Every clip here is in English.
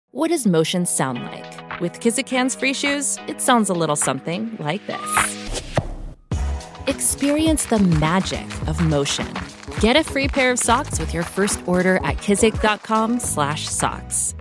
What does motion sound like? With Kizikans free shoes, it sounds a little something like this. Experience the magic of motion. Get a free pair of socks with your first order at kizik.com/socks.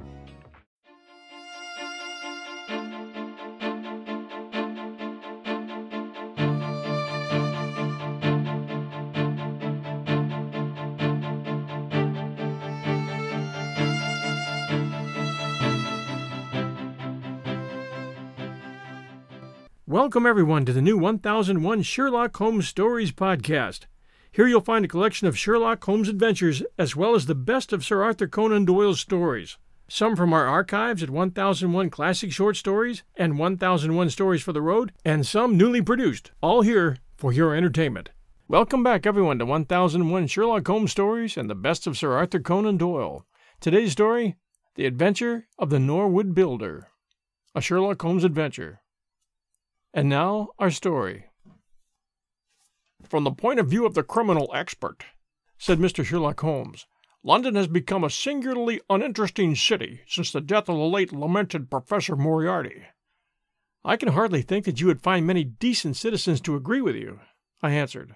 Welcome, everyone, to the new 1001 Sherlock Holmes Stories podcast. Here you'll find a collection of Sherlock Holmes adventures, as well as the best of Sir Arthur Conan Doyle's stories. Some from our archives at 1001 Classic Short Stories and 1001 Stories for the Road, and some newly produced, all here for your entertainment. Welcome back, everyone, to 1001 Sherlock Holmes Stories and the best of Sir Arthur Conan Doyle. Today's story, The Adventure of the Norwood Builder, a Sherlock Holmes adventure. And now, our story. From the point of view of the criminal expert, said Mr. Sherlock Holmes, London has become a singularly uninteresting city since the death of the late lamented Professor Moriarty. I can hardly think that you would find many decent citizens to agree with you, I answered.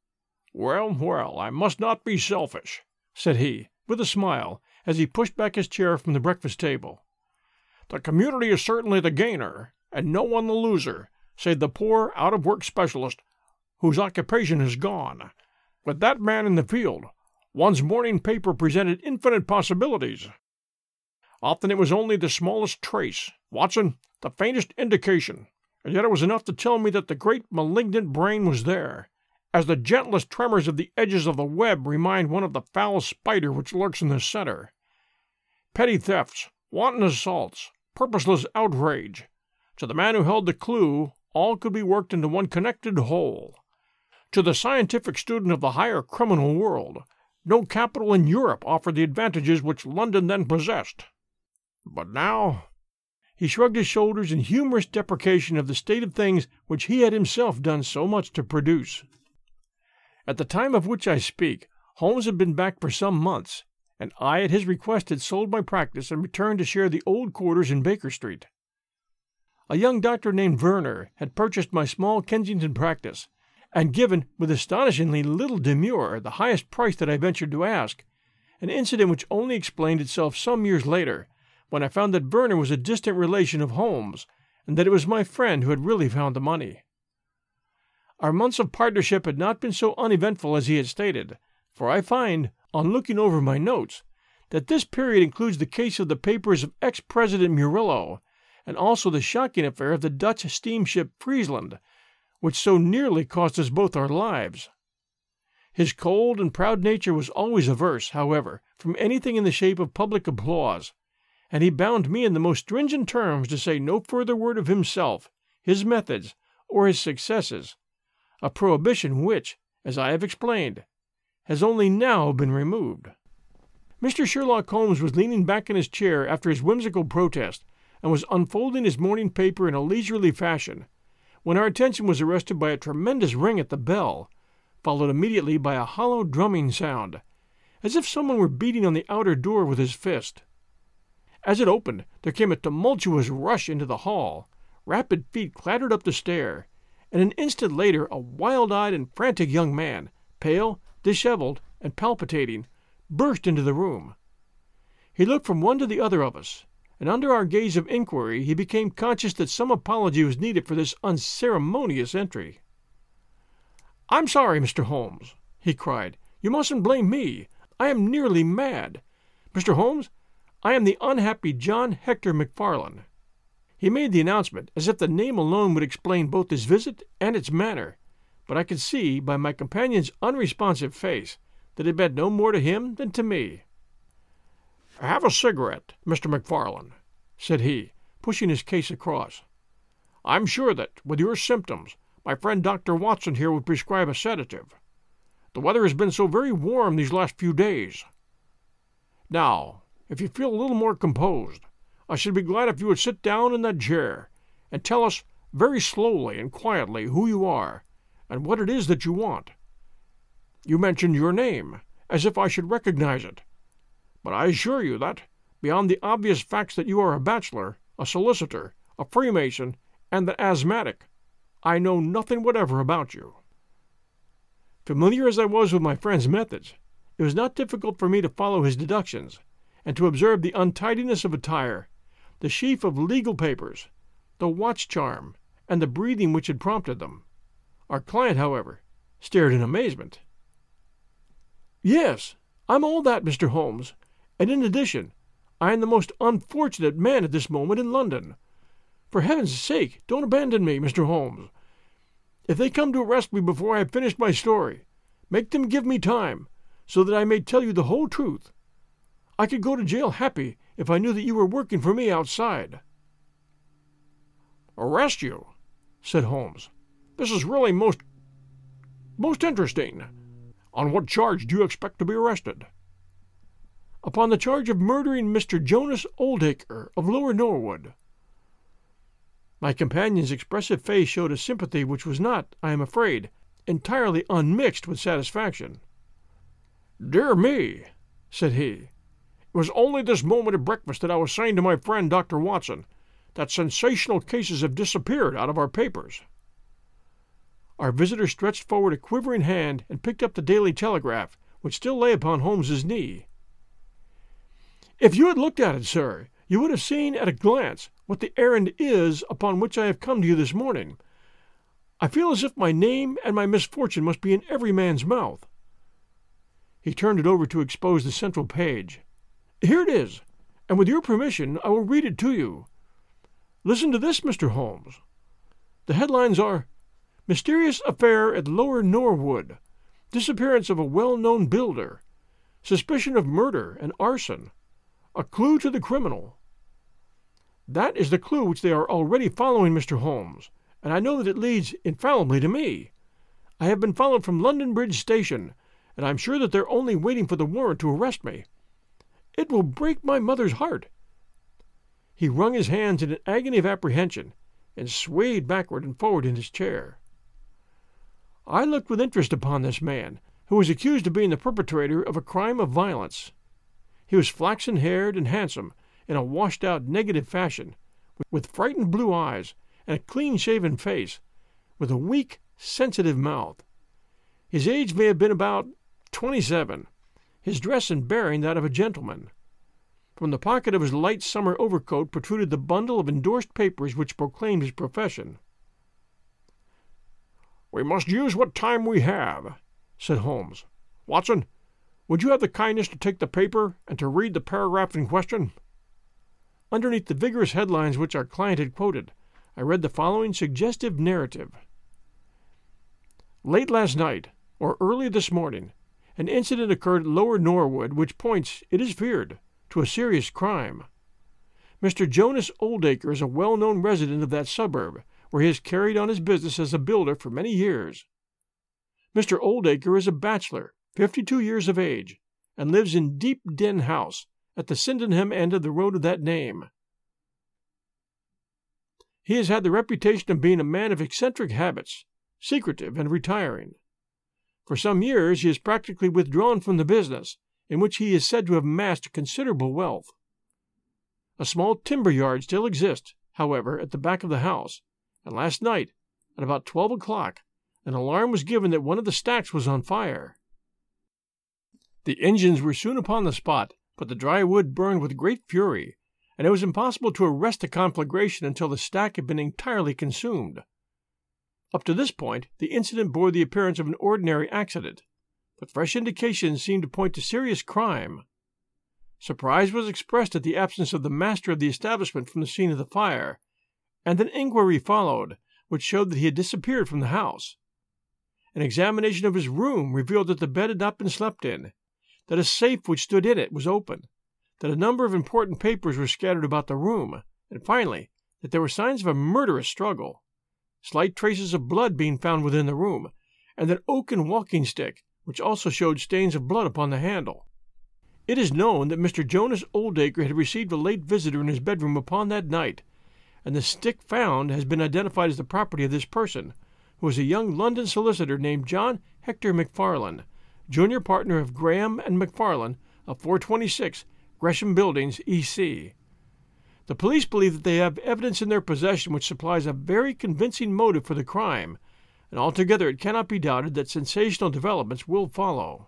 Well, I must not be selfish, said he, with a smile, as he pushed back his chair from the breakfast table. The community is certainly the gainer, and no one the loser, save the poor, out-of-work specialist whose occupation is gone. With that man in the field, one's morning paper presented infinite possibilities. Often it was only the smallest trace, Watson, the faintest indication, and yet it was enough to tell me that the great malignant brain was there, as the gentlest tremors of the edges of the web remind one of the foul spider which lurks in the center. Petty thefts, wanton assaults, purposeless outrage. To the man who held the clue, all could be worked into one connected whole. To the scientific student of the higher criminal world, no capital in Europe offered the advantages which London then possessed. But now, he shrugged his shoulders in humorous deprecation of the state of things which he had himself done so much to produce. At the time of which I speak, Holmes had been back for some months, and I, at his request, had sold my practice and returned to share the old quarters in Baker Street. A young doctor named Werner had purchased my small Kensington practice, and given, with astonishingly little demur, the highest price that I ventured to ask, an incident which only explained itself some years later, when I found that Werner was a distant relation of Holmes, and that it was my friend who had really found the money. Our months of partnership had not been so uneventful as he had stated, for I find, on looking over my notes, that this period includes the case of the papers of ex-President Murillo, and also the shocking affair of the Dutch steamship Friesland, which so nearly cost us both our lives. His cold and proud nature was always averse, however, from anything in the shape of public applause, and he bound me in the most stringent terms to say no further word of himself, his methods, or his successes, a prohibition which, as I have explained, has only now been removed. Mr. Sherlock Holmes was leaning back in his chair after his whimsical protest, and was unfolding his morning paper in a leisurely fashion, when our attention was arrested by a tremendous ring at the bell, followed immediately by a hollow drumming sound, as if someone were beating on the outer door with his fist. As it opened, there came a tumultuous rush into the hall, rapid feet clattered up the stair, and an instant later a wild-eyed and frantic young man, pale, disheveled, and palpitating, burst into the room. He looked from one to the other of us, and under our gaze of inquiry he became conscious that some apology was needed for this unceremonious entry. "I'm sorry, Mr. Holmes," he cried. "You mustn't blame me. I am nearly mad. Mr. Holmes, I am the unhappy John Hector MacFarlane." He made the announcement as if the name alone would explain both his visit and its manner, but I could see by my companion's unresponsive face that it meant no more to him than to me. "Have a cigarette, Mr. MacFarlane," said he, pushing his case across. "I'm sure that, with your symptoms, my friend Dr. Watson here would prescribe a sedative. The weather has been so very warm these last few days. Now, if you feel a little more composed, I should be glad if you would sit down in that chair and tell us very slowly and quietly who you are and what it is that you want. You mentioned your name, as if I should recognize it, but I assure you that, beyond the obvious facts that you are a bachelor, a solicitor, a Freemason, and an asthmatic, I know nothing whatever about you." Familiar as I was with my friend's methods, it was not difficult for me to follow his deductions, and to observe the untidiness of attire, the sheaf of legal papers, the watch charm, and the breathing which had prompted them. Our client, however, stared in amazement. "Yes, I'm all that, Mr. Holmes, and in addition, I am the most unfortunate man at this moment in London. For heaven's sake, don't abandon me, Mr. Holmes. If they come to arrest me before I have finished my story, make them give me time, so that I may tell you the whole truth. I could go to jail happy if I knew that you were working for me outside." "Arrest you?" said Holmes. "This is really most interesting. On what charge do you expect to be arrested?" "Upon the charge of murdering Mr. Jonas Oldacre of Lower Norwood." My companion's expressive face showed a sympathy which was not, I am afraid, entirely unmixed with satisfaction. "Dear me," said he, "it was only this moment at breakfast that I was saying to my friend Dr. Watson that sensational cases have disappeared out of our papers." Our visitor stretched forward a quivering hand and picked up the Daily Telegraph, which still lay upon Holmes's knee. "If you had looked at it, sir, you would have seen at a glance what the errand is upon which I have come to you this morning. I feel as if my name and my misfortune must be in every man's mouth." He turned it over to expose the central page. "Here it is, and with your permission I will read it to you. Listen to this, Mr. Holmes. The headlines are, 'Mysterious Affair at Lower Norwood. Disappearance of a well-known builder. Suspicion of murder and arson. A clue to the criminal.' That is the clue which they are already following, Mr. Holmes, and I know that it leads infallibly to me. I have been followed from London Bridge Station, and I am sure that they're only waiting for the warrant to arrest me. It will break my mother's heart." He wrung his hands in an agony of apprehension, and swayed backward and forward in his chair. I looked with interest upon this man, who was accused of being the perpetrator of a crime of violence. He was flaxen-haired and handsome, in a washed-out negative fashion, with frightened blue eyes and a clean-shaven face, with a weak, sensitive mouth. His age may have been about 27, his dress and bearing that of a gentleman. From the pocket of his light summer overcoat protruded the bundle of endorsed papers which proclaimed his profession. "We must use what time we have," said Holmes. "Watson, would you have the kindness to take the paper and to read the paragraph in question?" Underneath the vigorous headlines which our client had quoted, I read the following suggestive narrative. "Late last night, or early this morning, an incident occurred at Lower Norwood which points, it is feared, to a serious crime. Mr. Jonas Oldacre is a well-known resident of that suburb, where he has carried on his business as a builder for many years. Mr. Oldacre is a bachelor, 52 years of age, and lives in Deep Den House, at the Sydenham end of the road of that name. He has had the reputation of being a man of eccentric habits, secretive and retiring. For some years he has practically withdrawn from the business, in which he is said to have amassed considerable wealth. A small timber yard still exists, however, at the back of the house, and last night, at about 12 o'clock, an alarm was given that one of the stacks was on fire. The engines were soon upon the spot, but the dry wood burned with great fury, and it was impossible to arrest the conflagration until the stack had been entirely consumed. Up to this point, the incident bore the appearance of an ordinary accident, but fresh indications seemed to point to serious crime. Surprise was expressed at the absence of the master of the establishment from the scene of the fire, and an inquiry followed, which showed that he had disappeared from the house. An examination of his room revealed that the bed had not been slept in, that a safe which stood in it was open, that a number of important papers were scattered about the room, and finally, that there were signs of a murderous struggle, slight traces of blood being found within the room, and an oaken walking stick, which also showed stains of blood upon the handle. It is known that Mr. Jonas Oldacre had received a late visitor in his bedroom upon that night, and the stick found has been identified as the property of this person, who was a young London solicitor named John Hector MacFarlane, junior partner of Graham and MacFarlane of 426 Gresham Buildings, E.C. The police believe that they have evidence in their possession which supplies a very convincing motive for the crime, and altogether it cannot be doubted that sensational developments will follow.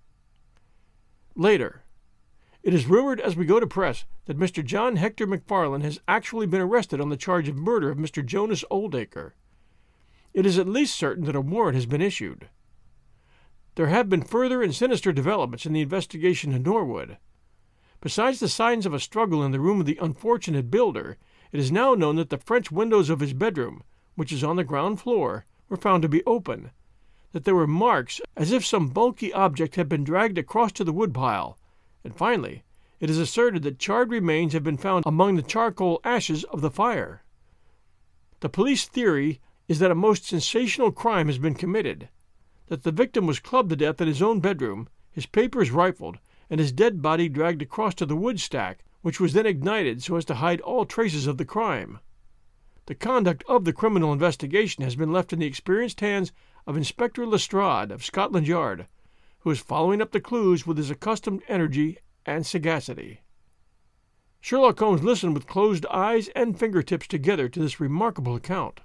Later. It is rumored as we go to press that Mr. John Hector McFarland has actually been arrested on the charge of murder of Mr. Jonas Oldacre. It is at least certain that a warrant has been issued. There have been further and sinister developments in the investigation in Norwood. Besides the signs of a struggle in the room of the unfortunate builder, it is now known that the French windows of his bedroom, which is on the ground floor, were found to be open, that there were marks as if some bulky object had been dragged across to the woodpile, and finally, it is asserted that charred remains have been found among the charcoal ashes of the fire. The police theory is that a most sensational crime has been committed, that the victim was clubbed to death in his own bedroom, his papers rifled, and his dead body dragged across to the wood stack, which was then ignited so as to hide all traces of the crime. The conduct of the criminal investigation has been left in the experienced hands of Inspector Lestrade of Scotland Yard, who is following up the clues with his accustomed energy and sagacity. Sherlock Holmes listened with closed eyes and fingertips together to this remarkable account.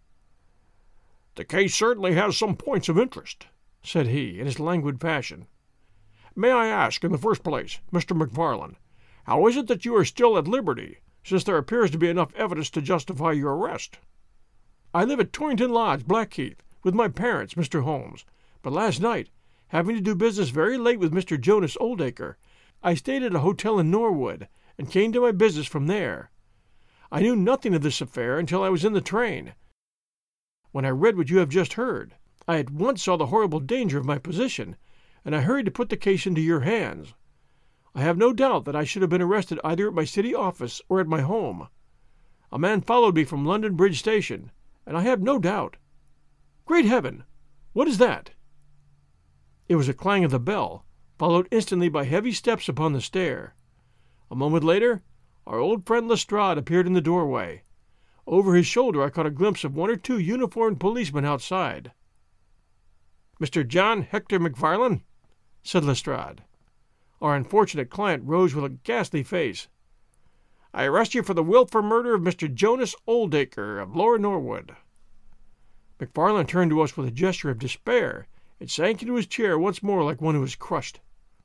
"The case certainly has some points of interest," said he, in his languid fashion. "May I ask, in the first place, Mr. McFarland, how is it that you are still at liberty, since there appears to be enough evidence to justify your arrest?" "I live at Torrington Lodge, Blackheath, with my parents, Mr. Holmes, but last night, having to do business very late with Mr. Jonas Oldacre, I stayed at a hotel in Norwood, and came to my business from there. I knew nothing of this affair until I was in the train. When I read what you have just heard, I at once saw the horrible danger of my position, and I hurried to put the case into your hands. I have no doubt that I should have been arrested either at my city office or at my home. A man followed me from London Bridge Station, and I have no doubt. Great heaven! What is that?" It was a clang of the bell, followed instantly by heavy steps upon the stair. A moment later, our old friend Lestrade appeared in the doorway. Over his shoulder I caught a glimpse of one or two uniformed policemen outside. "Mr. John Hector McFarland?" said Lestrade. Our unfortunate client rose with a ghastly face. "I arrest you for the wilful murder of Mr. Jonas Oldacre of Lower Norwood." McFarland turned to us with a gesture of despair, and sank into his chair once more like one who is crushed.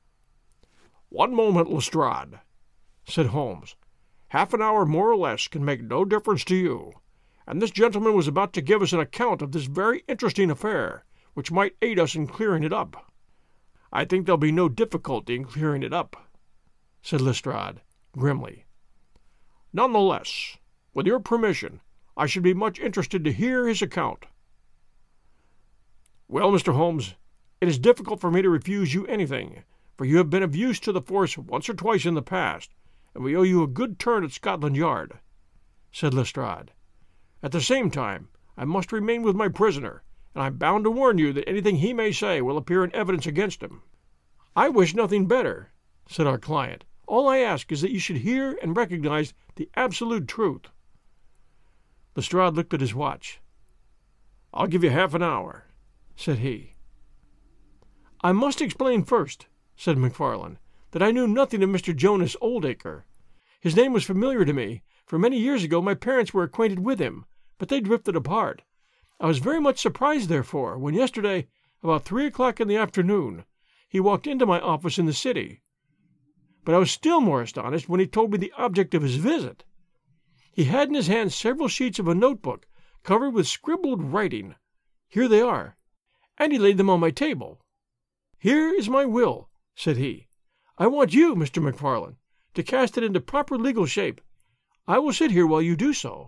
"One moment, Lestrade," said Holmes. "Half an hour more or less can make no difference to you, and this gentleman was about to give us an account of this very interesting affair, which might aid us in clearing it up." "I think there'll be no difficulty in clearing it up," said Lestrade, grimly. "None the less, with your permission, I should be much interested to hear his account." "Well, Mr. Holmes, it is difficult for me to refuse you anything, for you have been of use to the force once or twice in the past, and we owe you a good turn at Scotland Yard," said Lestrade. "At the same time, I must remain with my prisoner, and I am bound to warn you that anything he may say will appear in evidence against him." "I wish nothing better," said our client. "All I ask is that you should hear and recognize the absolute truth." Lestrade looked at his watch. "I'll give you half an hour," said he. "I must explain first," said McFarland, "that I knew nothing of Mr. Jonas Oldacre. His name was familiar to me, for many years ago my parents were acquainted with him, but they drifted apart. I was very much surprised, therefore, when yesterday, about 3 o'clock in the afternoon, he walked into my office in the city. But I was still more astonished when he told me the object of his visit. He had in his hand several sheets of a notebook covered with scribbled writing. Here they are, and he laid them on my table. "Here is my will," said he. "I want you, Mr. McFarland, to cast it into proper legal shape. I will sit here while you do so."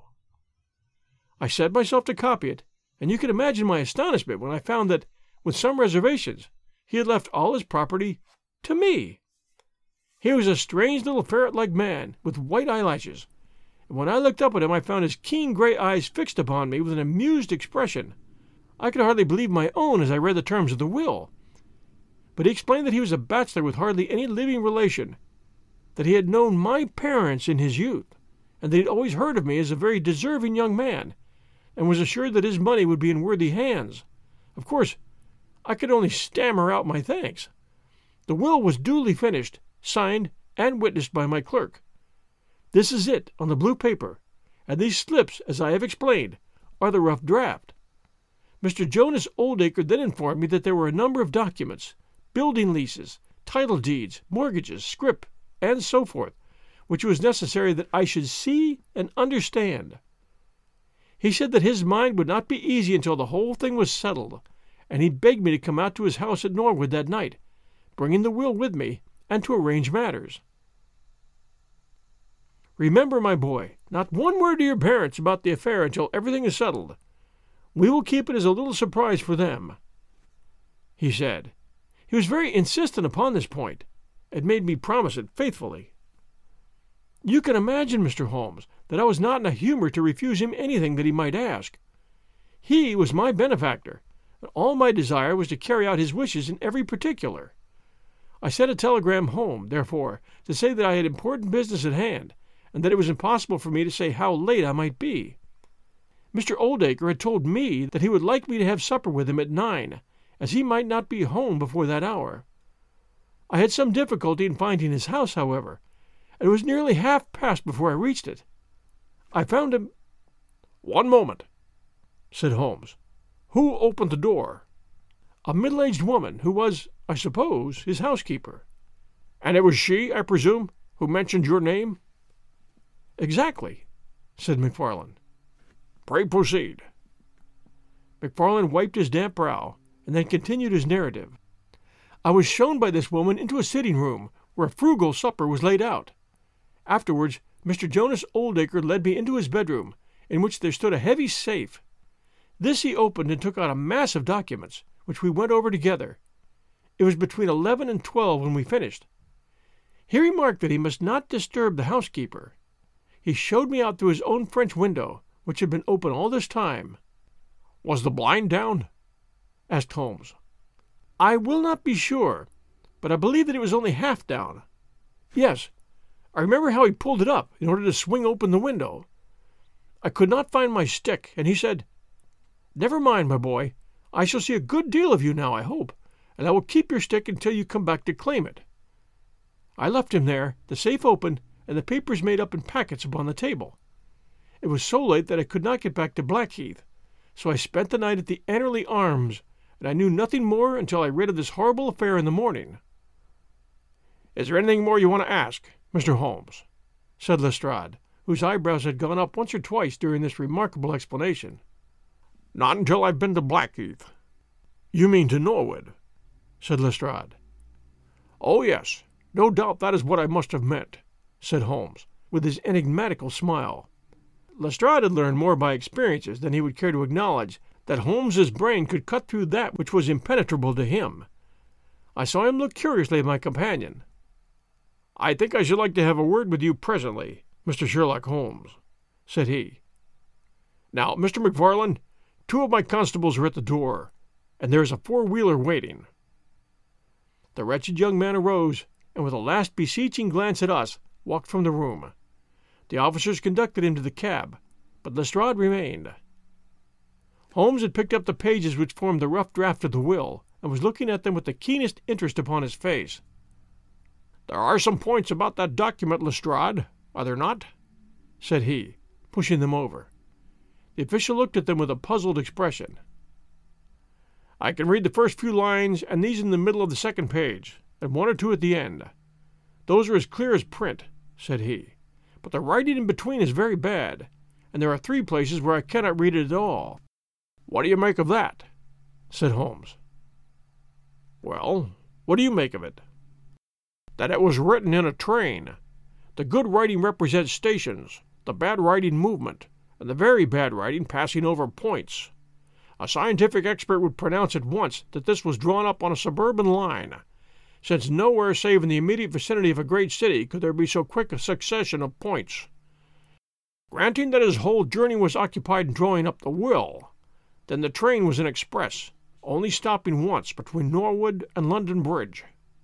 I set myself to copy it, and you can imagine my astonishment when I found that, with some reservations, he had left all his property to me. He was a strange little ferret-like man, with white eyelashes, and when I looked up at him I found his keen gray eyes fixed upon me with an amused expression. I could hardly believe my own as I read the terms of the will. But he explained that he was a bachelor with hardly any living relation, that he had known my parents in his youth, and that he had always heard of me as a very deserving young man, and was assured that his money would be in worthy hands. Of course, I could only stammer out my thanks. The will was duly finished, signed, and witnessed by my clerk. This is it on the blue paper, and these slips, as I have explained, are the rough draft. Mr. Jonas Oldacre then informed me that there were a number of documents, building leases, title deeds, mortgages, scrip, and so forth, which it was necessary that I should see and understand. He said that his mind would not be easy until the whole thing was settled, and he begged me to come out to his house at Norwood that night, bringing the will with me, and to arrange matters. Remember, my boy, not one word to your parents about the affair until everything is settled. We will keep it as a little surprise for them," he said. He was very insistent upon this point, and made me promise it faithfully. You can imagine, Mr. Holmes, that I was not in a humor to refuse him anything that he might ask. He was my benefactor, and all my desire was to carry out his wishes in every particular. I sent a telegram home, therefore, to say that I had important business at hand, and that it was impossible for me to say how late I might be. Mr. Oldacre had told me that he would like me to have supper with him at 9, as he might not be home before that hour. I had some difficulty in finding his house, however, and it was nearly 1/2 before I reached it. I found him— "One moment," said Holmes. "Who opened the door?" "A middle-aged woman, who was, I suppose, his housekeeper." "And it was she, I presume, who mentioned your name?" "Exactly," said McFarlane. "Pray proceed." McFarlane wiped his damp brow, and then continued his narrative. "I was shown by this woman into a sitting-room, where a frugal supper was laid out. Afterwards, Mr. Jonas Oldacre led me into his bedroom, in which there stood a heavy safe. This he opened and took out a mass of documents, which we went over together. It was between 11 and 12 when we finished. He remarked that he must not disturb the housekeeper. He showed me out through his own French window, which had been open all this time." "Was the blind down?" asked Holmes. "I will not be sure, but I believe that it was only half down. Yes, I remember how he pulled it up in order to swing open the window. I could not find my stick, and he said, 'Never mind, my boy, I shall see a good deal of you now, I hope, and I will keep your stick until you come back to claim it.' I left him there, the safe open, and the papers made up in packets upon the table. It was so late that I could not get back to Blackheath, so I spent the night at the Annerley Arms, and I knew nothing more until I read of this horrible affair in the morning." "Is there anything more you want to ask, Mr. Holmes?" said Lestrade, whose eyebrows had gone up once or twice during this remarkable explanation. "Not until I've been to Blackheath." "You mean to Norwood?" said Lestrade. "Oh, yes, no doubt that is what I must have meant," said Holmes, with his enigmatical smile. Lestrade had learned more by experiences than he would care to acknowledge, that Holmes's brain could cut through that which was impenetrable to him. I saw him look curiously at my companion. "I think I should like to have a word with you presently, Mr. Sherlock Holmes," said he. "Now, Mr. McFarlane, 2 of my constables are at the door, and there is a 4-wheeler waiting." The wretched young man arose, and with a last beseeching glance at us, walked from the room. The officers conducted him to the cab, but Lestrade remained. Holmes had picked up the pages which formed the rough draft of the will, and was looking at them with the keenest interest upon his face. "There are some points about that document, Lestrade, are there not?" said he, pushing them over. The official looked at them with a puzzled expression. "I can read the first few lines, and these in the middle of the second page, and 1 or 2 at the end. Those are as clear as print," said he, "but the writing in between is very bad, and there are 3 places where I cannot read it at all." "What do you make of that?" said Holmes. "Well, what do you make of it?" "That it was written in a train. The good writing represents stations, the bad writing movement, and the very bad writing passing over points. A scientific expert would pronounce at once that this was drawn up on a suburban line, since nowhere save in the immediate vicinity of a great city could there be so quick a succession of points. Granting that his whole journey was occupied in drawing up the will, then the train was an express, only stopping once between Norwood and London Bridge."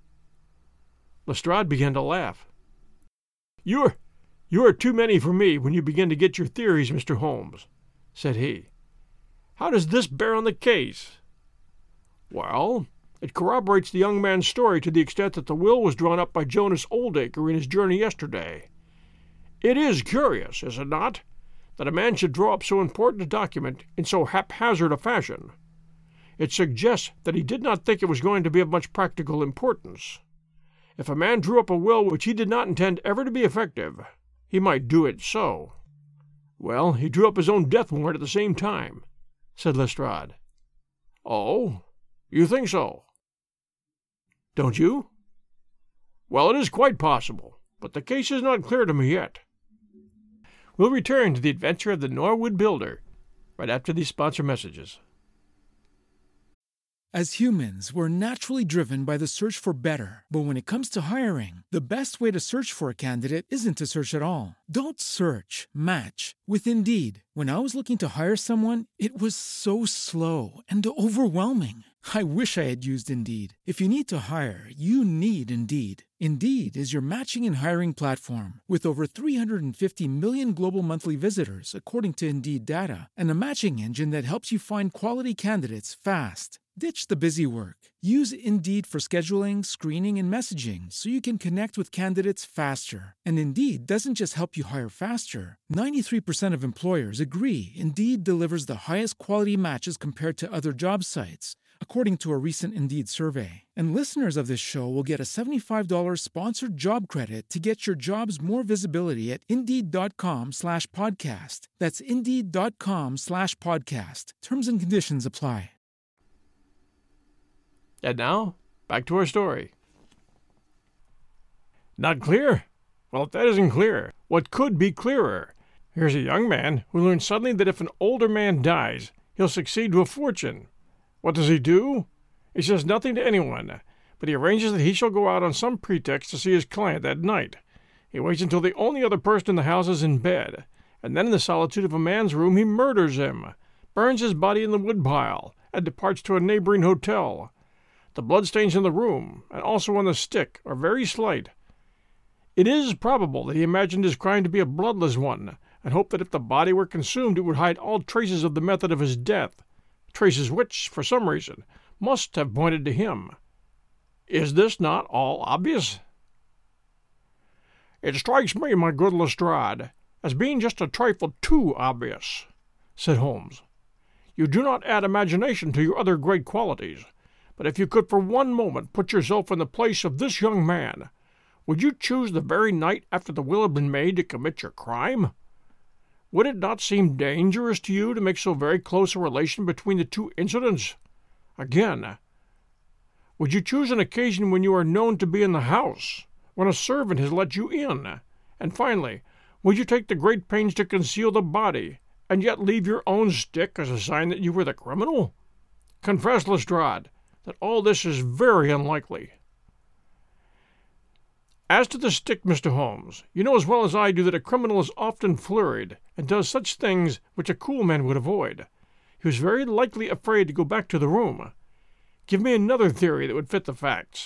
Lestrade began to laugh. You are too many for me when you begin to get your theories, Mr. Holmes," said he. "How does this bear on the case?" "Well, It corroborates the young man's story to the extent that the will was drawn up by Jonas Oldacre in his journey yesterday. It is curious, is it not, that a man should draw up so important a document in so haphazard a fashion. It suggests that he did not think it was going to be of much practical importance. If a man drew up a will which he did not intend ever to be effective, he might do it so. Well, he drew up his own death warrant at the same time, said Lestrade. Oh, you think so? Don't you? Well, it is quite possible, but the case is not clear to me yet. We'll return to the adventure of the Norwood Builder right after these sponsor messages. As humans, we're naturally driven by the search for better. But when it comes to hiring, the best way to search for a candidate isn't to search at all. Don't search, match with Indeed. When I was looking to hire someone, it was so slow and overwhelming. I wish I had used Indeed. If you need to hire, you need Indeed. Indeed is your matching and hiring platform with over 350 million global monthly visitors, according to Indeed data, and a matching engine that helps you find quality candidates fast. Ditch the busy work. Use Indeed for scheduling, screening, and messaging so you can connect with candidates faster. And Indeed doesn't just help you hire faster. 93% of employers agree Indeed delivers the highest quality matches compared to other job sites, according to a recent Indeed survey. And listeners of this show will get a $75 sponsored job credit to get your jobs more visibility at Indeed.com/podcast. That's Indeed.com/podcast. Terms and conditions apply. And now, back to our story. Not clear? Well, if that isn't clear, what could be clearer? Here's a young man who learns suddenly that if an older man dies, he'll succeed to a fortune. What does he do? He says nothing to anyone, but he arranges that he shall go out on some pretext to see his client that night. He waits until the only other person in the house is in bed, and then in the solitude of a man's room he murders him, burns his body in the woodpile, and departs to a neighboring hotel. The bloodstains in the room, and also on the stick, are very slight. It is probable that he imagined his crime to be a bloodless one, and hoped that if the body were consumed it would hide all traces of the method of his death, traces which, for some reason, must have pointed to him. Is this not all obvious? It strikes me, my good Lestrade, as being just a trifle too obvious, said Holmes. You do not add imagination to your other great qualities. But if you could for one moment put yourself in the place of this young man, would you choose the very night after the will had been made to commit your crime? Would it not seem dangerous to you to make so very close a relation between the two incidents? Again, would you choose an occasion when you are known to be in the house, when a servant has let you in? And finally, would you take the great pains to conceal the body, and yet leave your own stick as a sign that you were the criminal? Confess, Lestrade, that all this is very unlikely. As to the stick, Mr. Holmes, you know as well as I do that a criminal is often flurried, and does such things which a cool man would avoid. He was very likely afraid to go back to the room. Give me another theory that would fit the facts.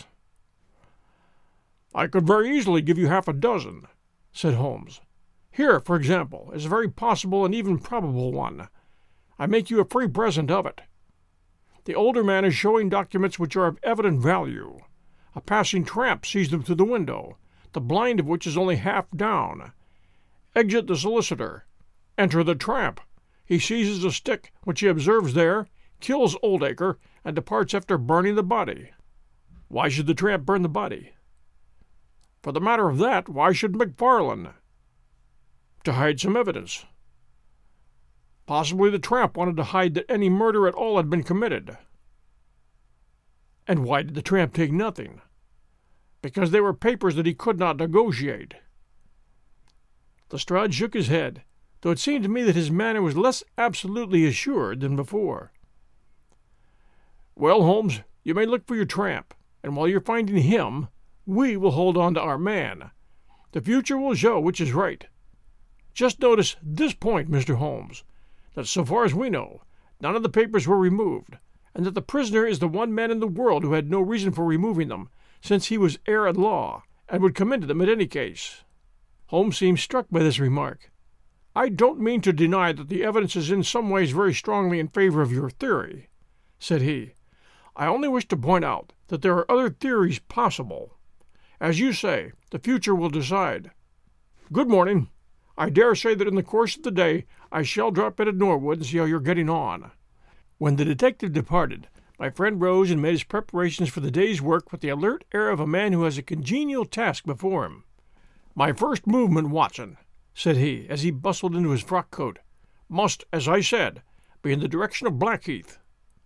I could very easily give you half a dozen, said Holmes. Here, for example, is a very possible and even probable one. I make you a free present of it. The older man is showing documents which are of evident value. A passing tramp sees them through the window, the blind of which is only half down. Exit the solicitor. Enter the tramp. He seizes a stick which he observes there, kills Oldacre, and departs after burning the body. Why should the tramp burn the body? For the matter of that, why should McFarlane? To hide some evidence. Possibly the tramp wanted to hide that any murder at all had been committed. And why did the tramp take nothing? Because they were papers that he could not negotiate. Lestrade shook his head, though it seemed to me that his manner was less absolutely assured than before. Well, Holmes, you may look for your tramp, and while you're finding him, we will hold on to our man. The future will show which is right. Just notice this point, Mr. Holmes, that so far as we know, none of the papers were removed, and that the prisoner is the one man in the world who had no reason for removing them, since he was heir at law, and would come into them in any case. Holmes seemed struck by this remark. I don't mean to deny that the evidence is in some ways very strongly in favor of your theory, said he. I only wish to point out that there are other theories possible. As you say, the future will decide. Good morning. I dare say that in the course of the day I shall drop in at Norwood and see how you're getting on." When the detective departed, my friend rose and made his preparations for the day's work with the alert air of a man who has a congenial task before him. "My first movement, Watson," said he, as he bustled into his frock coat, "must, as I said, be in the direction of Blackheath."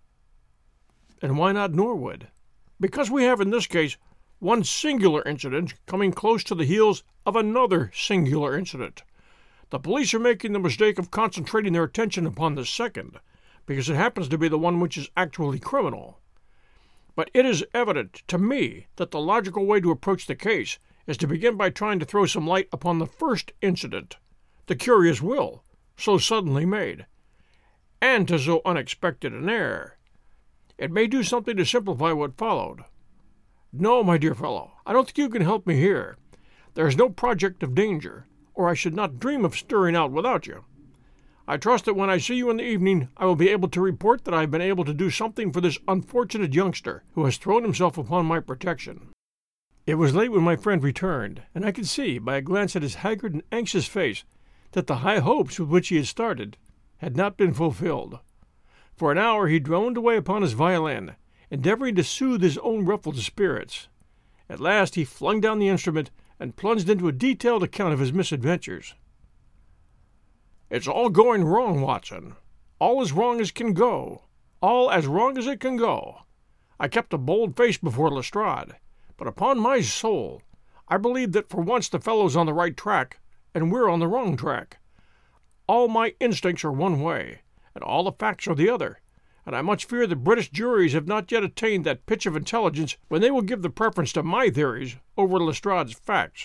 "And why not Norwood?" "Because we have in this case one singular incident coming close to the heels of another singular incident. The police are making the mistake of concentrating their attention upon the second, because it happens to be the one which is actually criminal. But it is evident to me that the logical way to approach the case is to begin by trying to throw some light upon the first incident, the curious will, so suddenly made, and to so unexpected an heir. It may do something to simplify what followed. No, my dear fellow, I don't think you can help me here. There is no project of danger, or I should not dream of stirring out without you. I trust that when I see you in the evening I will be able to report that I have been able to do something for this unfortunate youngster who has thrown himself upon my protection." It was late when my friend returned, and I could see, by a glance at his haggard and anxious face, that the high hopes with which he had started had not been fulfilled. For an hour he droned away upon his violin, endeavoring to soothe his own ruffled spirits. At last he flung down the instrument and plunged into a detailed account of his misadventures. "It's all going wrong, Watson. All as wrong as can go. All as wrong as it can go. I kept a bold face before Lestrade, but upon my soul, I believe that for once the fellow's on the right track, and we're on the wrong track. All my instincts are one way, and all the facts are the other, and I much fear the British juries have not yet attained that pitch of intelligence when they will give the preference to my theories over Lestrade's facts."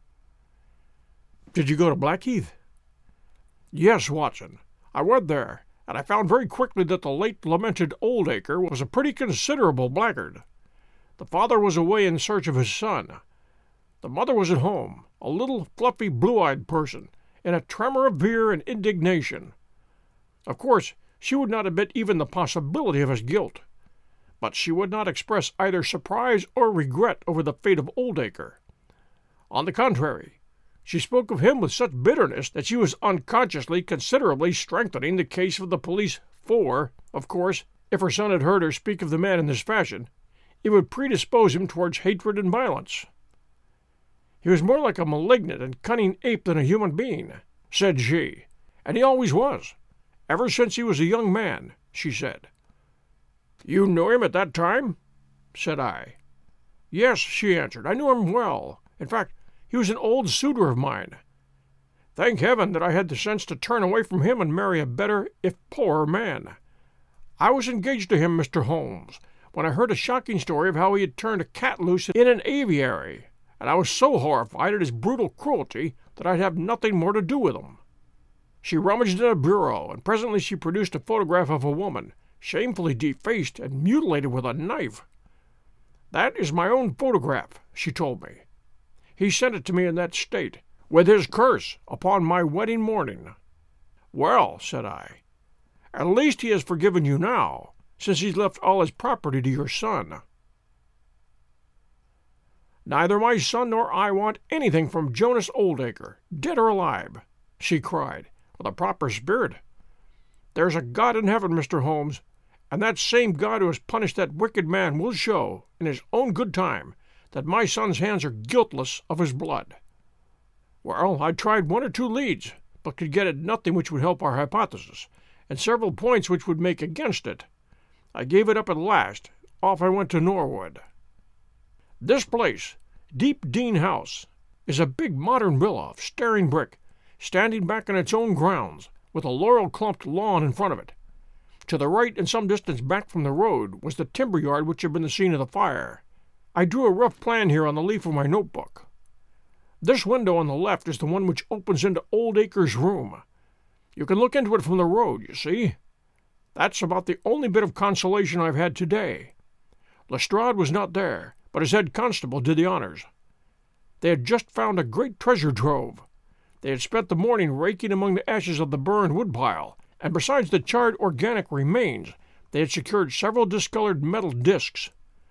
"Did you go to Blackheath?" "Yes, Watson. I went there, and I found very quickly that the late lamented Oldacre was a pretty considerable blackguard. The father was away in search of his son. The mother was at home, a little fluffy blue-eyed person, in a tremor of fear and indignation. Of course, she would not admit even the possibility of his guilt, but she would not express either surprise or regret over the fate of Oldacre. On the contrary, she spoke of him with such bitterness that she was unconsciously considerably strengthening the case of the police, for, of course, if her son had heard her speak of the man in this fashion, it would predispose him towards hatred and violence. He was more like a malignant and cunning ape than a human being, said she, and he always was, ever since he was a young man, she said. You knew him at that time? Said I. Yes, she answered, I knew him well. In fact, he was an old suitor of mine. Thank heaven that I had the sense to turn away from him and marry a better, if poorer man. I was engaged to him, Mr. Holmes, when I heard a shocking story of how he had turned a cat loose in an aviary, and I was so horrified at his brutal cruelty that I'd have nothing more to do with him. She rummaged in a bureau, and presently she produced a photograph of a woman, shamefully defaced and mutilated with a knife. That is my own photograph, she told me. He sent it to me in that state, with his curse, upon my wedding morning. Well, said I, at least he has forgiven you now, since he's left all his property to your son. Neither my son nor I want anything from Jonas Oldacre, dead or alive, she cried, with a proper spirit. There's a God in heaven, Mr. Holmes, and that same God who has punished that wicked man will show, in his own good time, that my son's hands are guiltless of his blood. Well, I tried 1 or 2 leads, but could get at nothing which would help our hypothesis, and several points which would make against it. I gave it up at last. Off I went to Norwood. This place, Deep Dean House, is a big modern villa of staring brick, standing back on its own grounds, with a laurel-clumped lawn in front of it. To the right and some distance back from the road was the timber yard which had been the scene of the fire. I drew a rough plan here on the leaf of my notebook. This window on the left is the one which opens into Oldacre's room. You can look into it from the road, you see. That's about the only bit of consolation I've had today. Lestrade was not there, but his head constable did the honors. They had just found a great treasure trove. They had spent the morning raking among the ashes of the burned woodpile, and besides the charred organic remains, They had secured several discolored metal discs.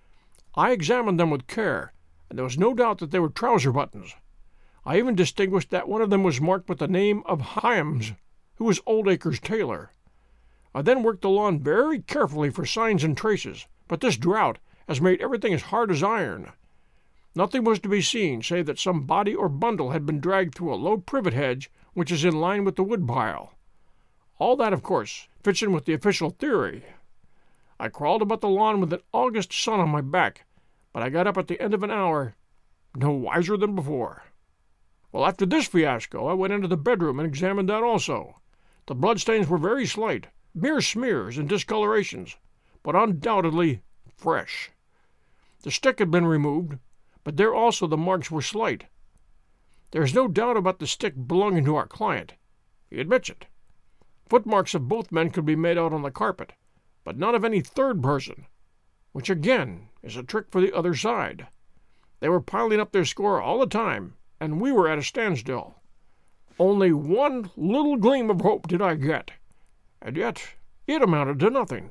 I examined them with care, and there was no doubt that they were trouser buttons. I even distinguished that one of them was marked with the name of Hyams, who was Oldacre's tailor. I then worked the lawn very carefully for signs and traces, but this drought has made everything as hard as iron. Nothing was to be seen save that some body or bundle had been dragged through a low privet hedge which is in line with the woodpile. All that, of course, fits in with the official theory. I crawled about the lawn with an August sun on my back, but I got up at the end of an hour, no wiser than before. Well, after this fiasco, I went into the bedroom and examined that also. The bloodstains were very slight, mere smears and discolorations, but undoubtedly fresh. The stick had been removed, but there also the marks were slight. There is no doubt about the stick belonging to our client. He admits it. Footmarks of both men could be made out on the carpet, but none of any third person, which again is a trick for the other side. They were piling up their score all the time, and we were at a standstill. Only one little gleam of hope did I get, and yet it amounted to nothing.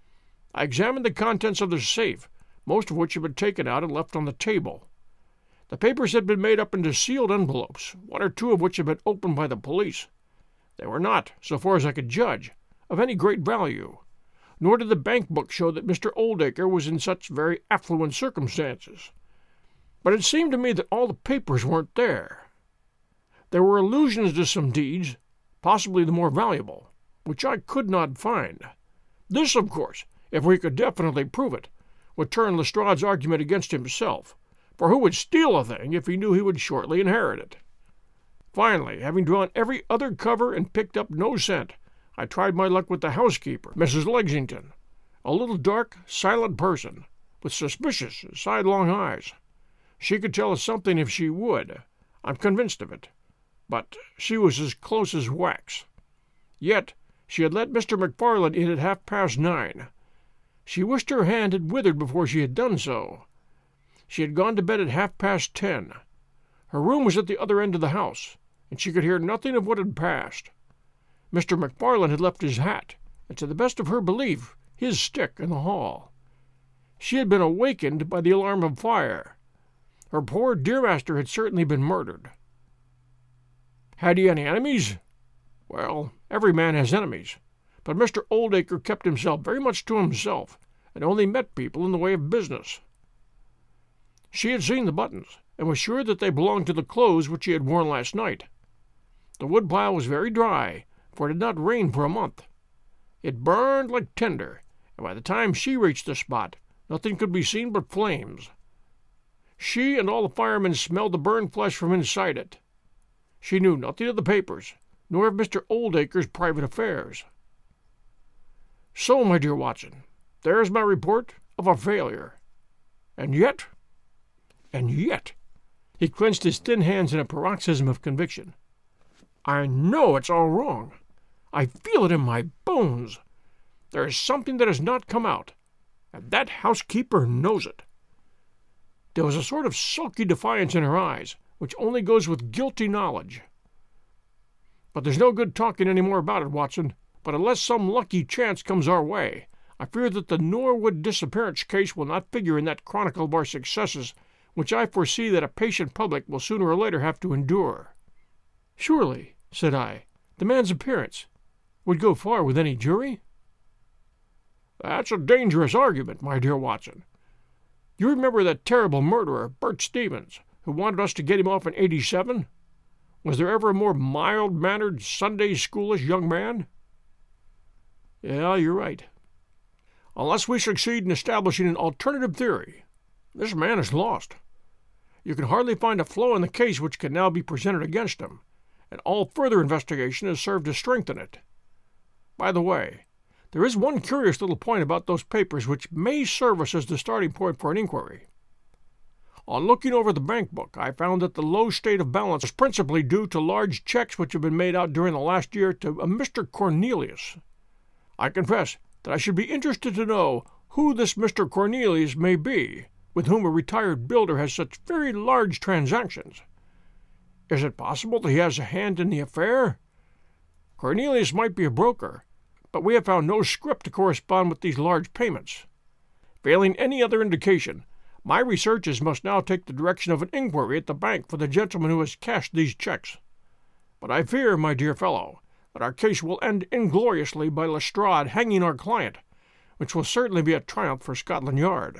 I examined the contents of the safe, most of which had been taken out and left on the table. The papers had been made up into sealed envelopes, one or two of which had been opened by the police. They were not, so far as I could judge, of any great value, nor did the bank book show that Mr. Oldacre was in such very affluent circumstances. But it seemed to me that all the papers weren't there. There were allusions to some deeds, possibly the more valuable, which I could not find. This, of course, if we could definitely prove it, would turn Lestrade's argument against himself, for who would steal a thing if he knew he would shortly inherit it? Finally, having drawn every other cover and picked up no scent, I tried my luck with the housekeeper, Mrs. Lexington, a little dark, silent person, with suspicious, sidelong eyes. She could tell us something if she would, I'm convinced of it, but she was as close as wax. Yet she had let Mr. McFarland in at 9:30. She wished her hand had withered before she had done so. She had gone to bed at 10:30. Her room was at the other end of the house, and she could hear nothing of what had passed. Mr. McFarland had left his hat, and to the best of her belief, his stick in the hall. She had been awakened by the alarm of fire. Her poor dear master had certainly been murdered. Had he any enemies? Well, every man has enemies, but Mr. Oldacre kept himself very much to himself, and only met people in the way of business. She had seen the buttons, and was sure that they belonged to the clothes which he had worn last night. The woodpile was very dry, for it had not rained for a month. It burned like tinder, and by the time she reached the spot, nothing could be seen but flames. She and all the firemen smelled the burned flesh from inside it. She knew nothing of the papers, nor of Mr. Oldacre's private affairs. So, my dear Watson, there is my report of a failure. And yet, he clenched his thin hands in a paroxysm of conviction. I know it's all wrong. I feel it in my bones. There is something that has not come out, and that housekeeper knows it. There was a sort of sulky defiance in her eyes, which only goes with guilty knowledge. But there's no good talking any more about it, Watson, but unless some lucky chance comes our way, I fear that the Norwood disappearance case will not figure in that chronicle of our successes, which I foresee that a patient public will sooner or later have to endure. Surely, said I, the man's appearance would go far with any jury? That's a dangerous argument, my dear Watson. You remember that terrible murderer, Bert Stevens, who wanted us to get him off in 87? Was there ever a more mild-mannered, Sunday-schoolish young man? Yeah, you're right. Unless we succeed in establishing an alternative theory, this man is lost. You can hardly find a flaw in the case which can now be presented against him, and all further investigation has served to strengthen it. By the way, there is one curious little point about those papers which may serve us as the starting point for an inquiry. On looking over the bank book, I found that the low state of balance was principally due to large checks which had been made out during the last year to a Mr. Cornelius. I confess that I should be interested to know who this Mr. Cornelius may be, with whom a retired builder has such very large transactions. Is it possible that he has a hand in the affair? Cornelius might be a broker, but we have found no script to correspond with these large payments. Failing any other indication, my researches must now take the direction of an inquiry at the bank for the gentleman who has cashed these checks. But I fear, my dear fellow, that our case will end ingloriously by Lestrade hanging our client, which will certainly be a triumph for Scotland Yard."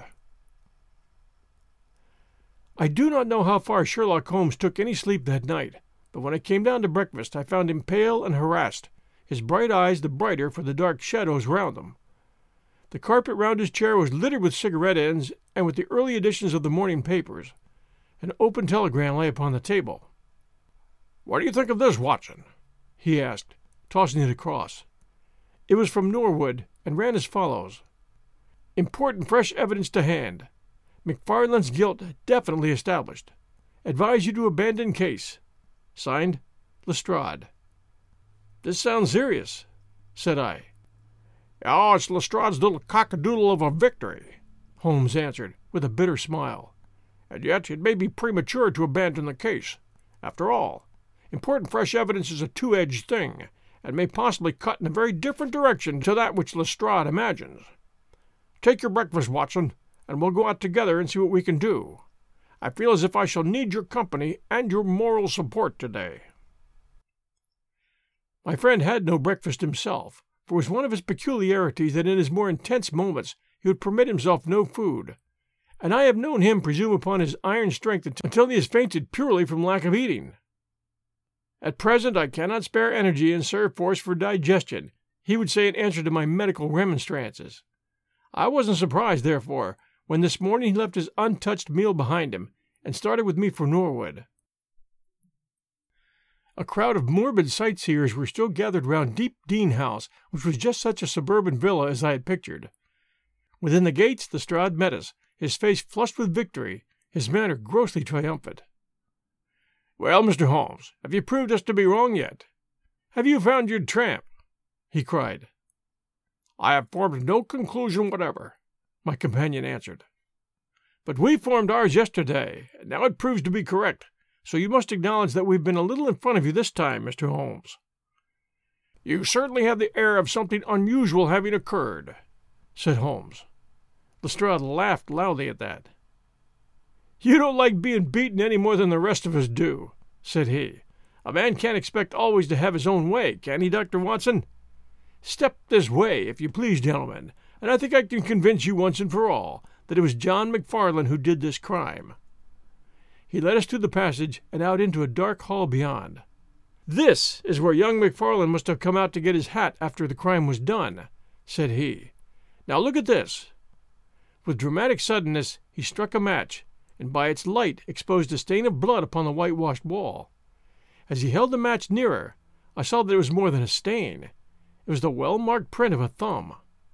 I do not know how far Sherlock Holmes took any sleep that night, but when I came down to breakfast I found him pale and harassed, his bright eyes the brighter for the dark shadows round them. The carpet round his chair was littered with cigarette ends and with the early editions of the morning papers. An open telegram lay upon the table. "What do you think of this, Watson?" he asked, tossing it across. It was from Norwood, and ran as follows: "Important fresh evidence to hand. McFarlane's guilt definitely established. Advise you to abandon case. Signed, Lestrade." "This sounds serious," said I. "Oh, it's Lestrade's little cockadoodle of a victory," Holmes answered, with a bitter smile. "And yet it may be premature to abandon the case. After all, important fresh evidence is a two-edged thing, and may possibly cut in a very different direction to that which Lestrade imagines. Take your breakfast, Watson, and we'll go out together and see what we can do. I feel as if I shall need your company and your moral support today." My friend had no breakfast himself, for it was one of his peculiarities that in his more intense moments he would permit himself no food, and I have known him presume upon his iron strength until he has fainted purely from lack of eating. "At present I cannot spare energy and serve force for digestion," he would say in answer to my medical remonstrances. I wasn't surprised, therefore, when this morning he left his untouched meal behind him and started with me for Norwood. A crowd of morbid sightseers were still gathered round Deep Dean House, which was just such a suburban villa as I had pictured. Within the gates Lestrade met us, his face flushed with victory, his manner grossly triumphant. "Well, Mr. Holmes, have you proved us to be wrong yet? Have you found your tramp?" he cried. "I have formed no conclusion whatever," my companion answered. "But we formed ours yesterday, and now it proves to be correct, so you must acknowledge that we've been a little in front of you this time, Mr. Holmes." "You certainly have the air of something unusual having occurred," said Holmes. Lestrade laughed loudly at that. "You don't like being beaten any more than the rest of us do," said he. "A man can't expect always to have his own way, can he, Dr. Watson? Step this way, if you please, gentlemen, and I think I can convince you once and for all that it was John McFarlane who did this crime." He led us through the passage and out into a dark hall beyond. "This is where young McFarlane must have come out to get his hat after the crime was done," said he. "Now look at this." With dramatic suddenness he struck a match, and by its light exposed a stain of blood upon the whitewashed wall. As he held the match nearer, I saw that it was more than a stain. It was the well-marked print of a thumb.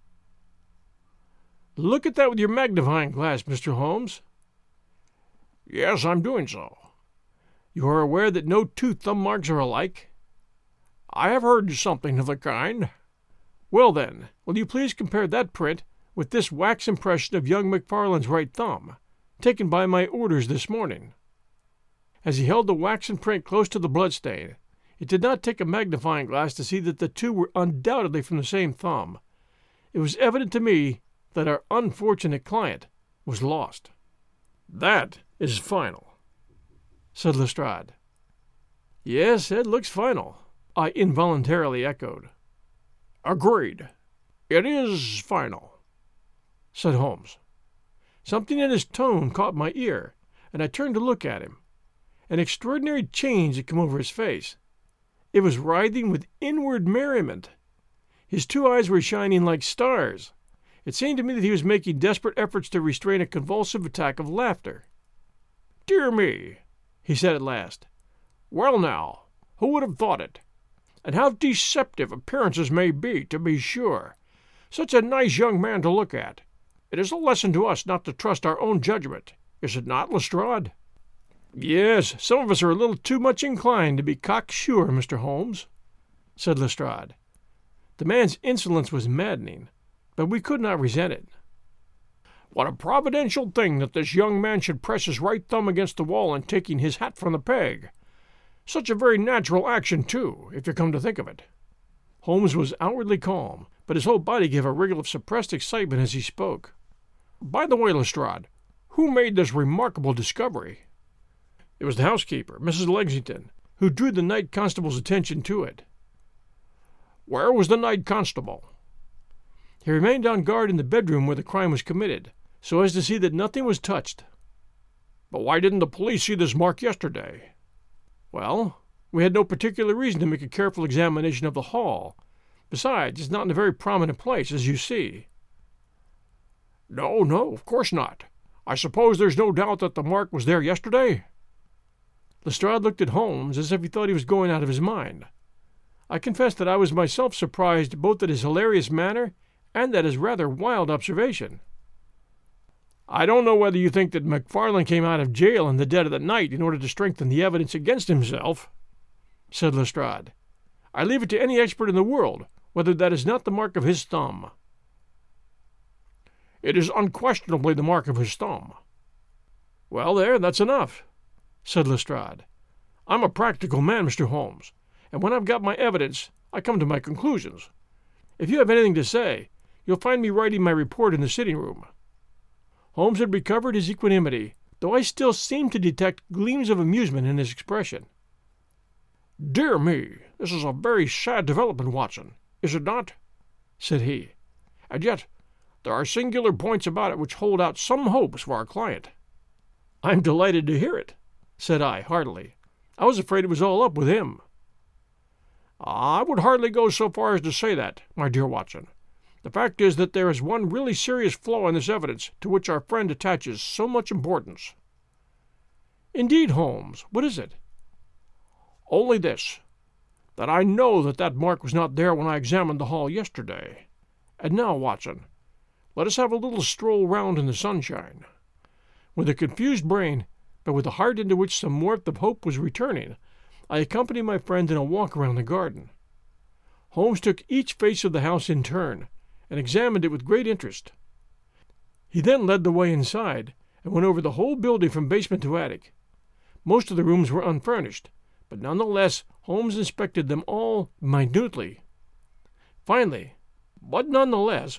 "Look at that with your magnifying glass, Mr. Holmes." "Yes, I'm doing so." "You are aware that no two thumb marks are alike?" "I have heard something of the kind." "Well, then, will you please compare that print with this wax impression of young McFarlane's right thumb, taken by my orders this morning?" As he held the waxen print close to the bloodstain, it did not take a magnifying glass to see that the two were undoubtedly from the same thumb. It was evident to me that our unfortunate client was lost. "That is final," said Lestrade. "Yes, it looks final," I involuntarily echoed. "Agreed. It is final," said Holmes. Something in his tone caught my ear, and I turned to look at him. An extraordinary change had come over his face. It was writhing with inward merriment. His two eyes were shining like stars. It seemed to me that he was making desperate efforts to restrain a convulsive attack of laughter. "Dear me," he said at last. "Well now, who would have thought it? And how deceptive appearances may be, to be sure. Such a nice young man to look at. It is a lesson to us not to trust our own judgment, is it not, Lestrade?" "Yes, some of us are a little too much inclined to be cocksure, Mr. Holmes," said Lestrade. The man's insolence was maddening, but we could not resent it. "What a providential thing that this young man should press his right thumb against the wall in taking his hat from the peg. Such a very natural action, too, if you come to think of it. Holmes was outwardly calm, but his whole body gave a wriggle of suppressed excitement as he spoke. "By the way, Lestrade, who made this remarkable discovery?" "It was the housekeeper, Mrs. Lexington, who drew the night constable's attention to it." "Where was the night constable?" "He remained on guard in the bedroom where the crime was committed, so as to see that nothing was touched." "But why didn't the police see this mark yesterday?" "Well, we had no particular reason to make a careful examination of the hall. Besides, it's not in a very prominent place, as you see." No, of course not. I suppose there's no doubt that the mark was there yesterday?" Lestrade looked at Holmes as if he thought he was going out of his mind. I confess that I was myself surprised both at his hilarious manner and at his rather wild observation. "I don't know whether you think that McFarlane came out of jail in the dead of the night in order to strengthen the evidence against himself," said Lestrade. "I leave it to any expert in the world whether that is not the mark of his thumb." "It is unquestionably the mark of his thumb." "Well, that's enough," said Lestrade. "I'm a practical man, Mr. Holmes, and when I've got my evidence, I come to my conclusions. If you have anything to say, you'll find me writing my report in the sitting-room." Holmes had recovered his equanimity, though I still seemed to detect gleams of amusement in his expression. "Dear me, this is a very sad development, Watson, is it not?" said he. "And yet there are singular points about it which hold out some hopes for our client." "I'm delighted to hear it," said I, heartily. "I was afraid it was all up with him." "I would hardly go so far as to say that, my dear Watson. The fact is that there is one really serious flaw in this evidence to which our friend attaches so much importance." "Indeed, Holmes, what is it?" "Only this, that I know that mark was not there when I examined the hall yesterday. And now, Watson, let us have a little stroll round in the sunshine." With a confused brain, but with a heart into which some warmth of hope was returning, I accompanied my friend in a walk around the garden. Holmes took each face of the house in turn, and examined it with great interest. He then led the way inside, and went over the whole building from basement to attic. Most of the rooms were unfurnished, but nonetheless Holmes inspected them all minutely. Finally, Finally,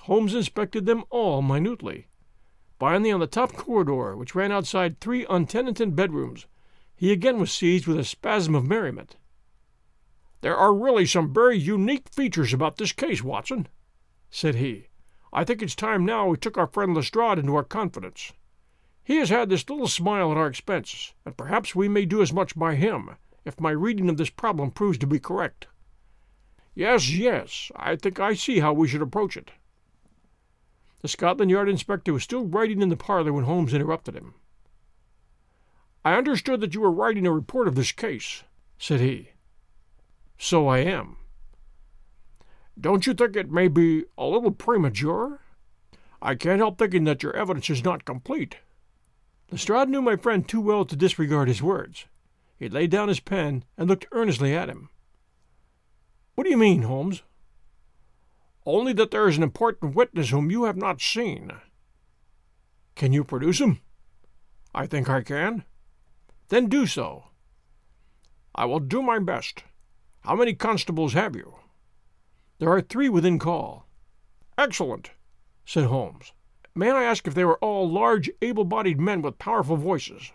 on the top corridor, which ran outside 3 untenanted bedrooms, he again was seized with a spasm of merriment. "There are really some very unique features about this case, Watson," said he. "I think it's time now we took our friend Lestrade into our confidence. He has had this little smile at our expense, and perhaps we may do as much by him, if my reading of this problem proves to be correct. Yes, I think I see how we should approach it." The Scotland Yard inspector was still writing in the parlor when Holmes interrupted him. "I understood that you were writing a report of this case," said he. "So I am." "Don't you think it may be a little premature? I can't help thinking that your evidence is not complete." Lestrade knew my friend too well to disregard his words. He laid down his pen and looked earnestly at him. "What do you mean, Holmes?" "Only that there is an important witness whom you have not seen." "Can you produce him?" "I think I can." "Then do so." "I will do my best. How many constables have you?" "There are 3 within call." "Excellent," said Holmes. "May I ask if they were all large, able-bodied men with powerful voices?"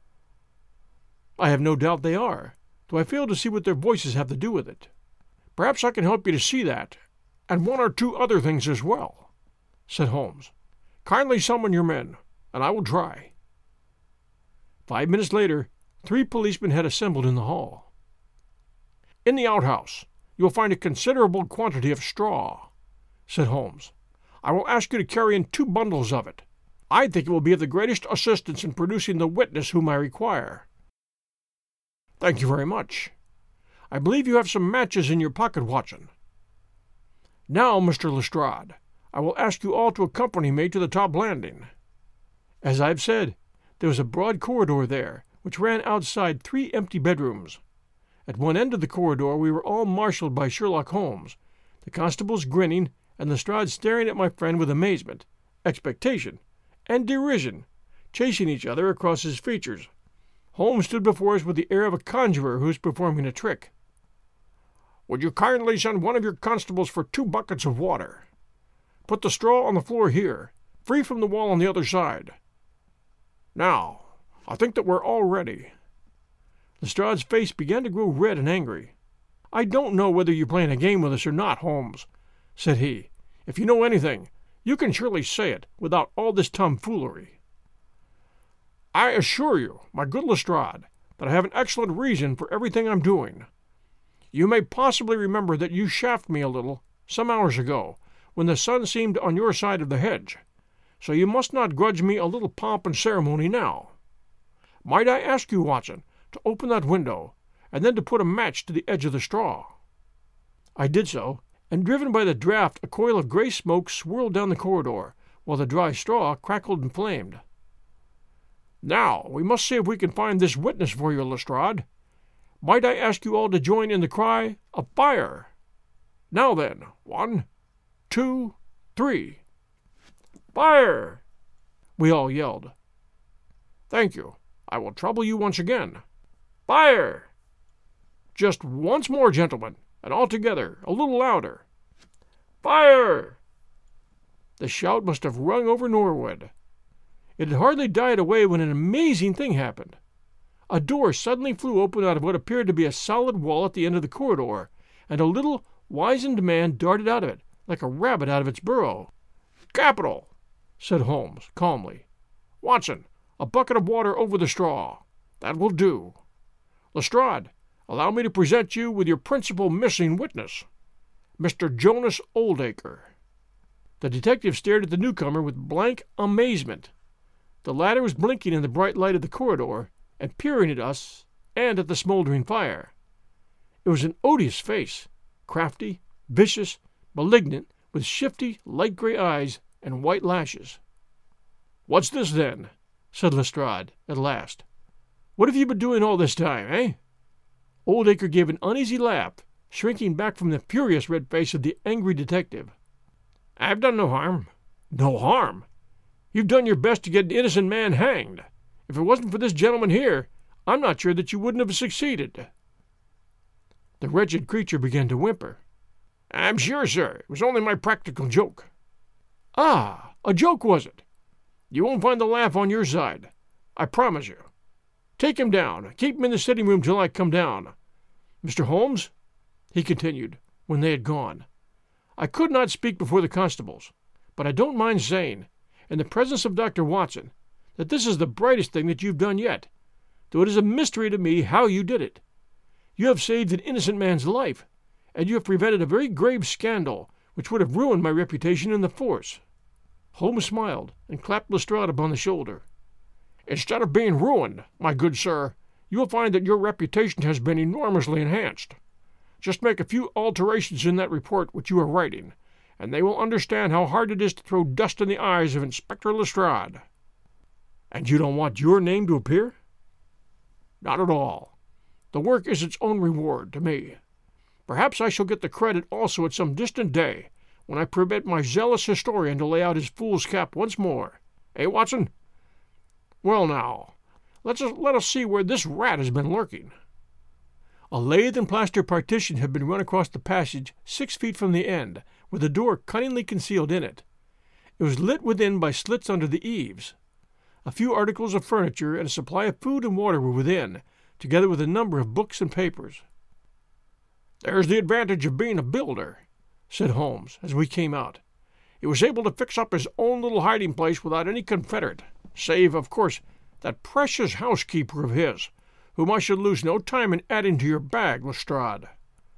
"I have no doubt they are, though I fail to see what their voices have to do with it." "Perhaps I can help you to see that, and 1 or 2 other things as well," said Holmes. "Kindly summon your men, and I will try." 5 minutes later, 3 policemen had assembled in the hall. "In the outhouse you will find a considerable quantity of straw," said Holmes. "I will ask you to carry in 2 bundles of it. I think it will be of the greatest assistance in producing the witness whom I require." "Thank you very much. I believe you have some matches in your pocket, Watson. Now, Mr. Lestrade, I will ask you all to accompany me to the top landing." As I have said, there was a broad corridor there, which ran outside 3 empty bedrooms. At one end of the corridor we were all marshaled by Sherlock Holmes, the constables grinning, and Lestrade staring at my friend with amazement, expectation, and derision, chasing each other across his features. Holmes stood before us with the air of a conjurer who is performing a trick. Would you kindly send one of your constables for 2 buckets of water? Put the straw on the floor here, free from the wall on the other side. Now, I think that we're all ready." Lestrade's face began to grow red and angry. "I don't know whether you're playing a game with us or not, Holmes," said he. "If you know anything, you can surely say it without all this tomfoolery." "I assure you, my good Lestrade, that I have an excellent reason for everything I'm doing. You may possibly remember that you chaffed me a little, some hours ago, when the sun seemed on your side of the hedge, so you must not grudge me a little pomp and ceremony now. Might I ask you, Watson, to open that window, and then to put a match to the edge of the straw?" I did so, and driven by the draught a coil of gray smoke swirled down the corridor, while the dry straw crackled and flamed. "Now, we must see if we can find this witness for you, Lestrade. Might I ask you all to join in the cry of fire? Now then, 1, 2, 3. Fire!" we all yelled. "Thank you. I will trouble you once again. Fire! Just once more, gentlemen, and all together, a little louder. Fire!" The shout must have rung over Norwood. It had hardly died away when an amazing thing happened. A door suddenly flew open out of what appeared to be a solid wall at the end of the corridor, and a little, wizened man darted out of it, like a rabbit out of its burrow. "Capital!" said Holmes, calmly. "Watson, a bucket of water over the straw. That will do. Lestrade, allow me to present you with your principal missing witness, Mr. Jonas Oldacre." The detective stared at the newcomer with blank amazement. The latter was blinking in the bright light of the corridor, and peering at us and at the smoldering fire. It was an odious face, crafty, vicious, malignant, with shifty, light gray eyes and white lashes. "What's this, then?" said Lestrade, at last. "What have you been doing all this time, eh?" Oldacre gave an uneasy laugh, shrinking back from the furious red face of the angry detective. "I've done no harm." "No harm? You've done your best to get an innocent man hanged. If it wasn't for this gentleman here, I'm not sure that you wouldn't have succeeded." The wretched creature began to whimper. "I'm sure, sir, it was only my practical joke." "Ah, a joke, was it? You won't find the laugh on your side, I promise you. Take him down. Keep him in the sitting room till I come down. Mr. Holmes," he continued, when they had gone, "I could not speak before the constables, but I don't mind saying, in the presence of Dr. Watson, that this is the brightest thing that you've done yet, though it is a mystery to me how you did it. You have saved an innocent man's life, and you have prevented a very grave scandal which would have ruined my reputation in the force." Holmes smiled and clapped Lestrade upon the shoulder. "Instead of being ruined, my good sir, you will find that your reputation has been enormously enhanced. Just make a few alterations in that report which you are writing, and they will understand how hard it is to throw dust in the eyes of Inspector Lestrade." "And you don't want your name to appear?" "Not at all. The work is its own reward to me. Perhaps I shall get the credit also at some distant day, when I permit my zealous historian to lay out his fool's cap once more. Eh, Watson? Well, now, let us see where this rat has been lurking." A lath and plaster partition had been run across the passage 6 feet from the end, with a door cunningly concealed in it. It was lit within by slits under the eaves. A few articles of furniture and a supply of food and water were within, together with a number of books and papers. "There's the advantage of being a builder," said Holmes, as we came out. "He was able to fix up his own little hiding-place without any confederate, save, of course, that precious housekeeper of his, whom I should lose no time in adding to your bag, Lestrade."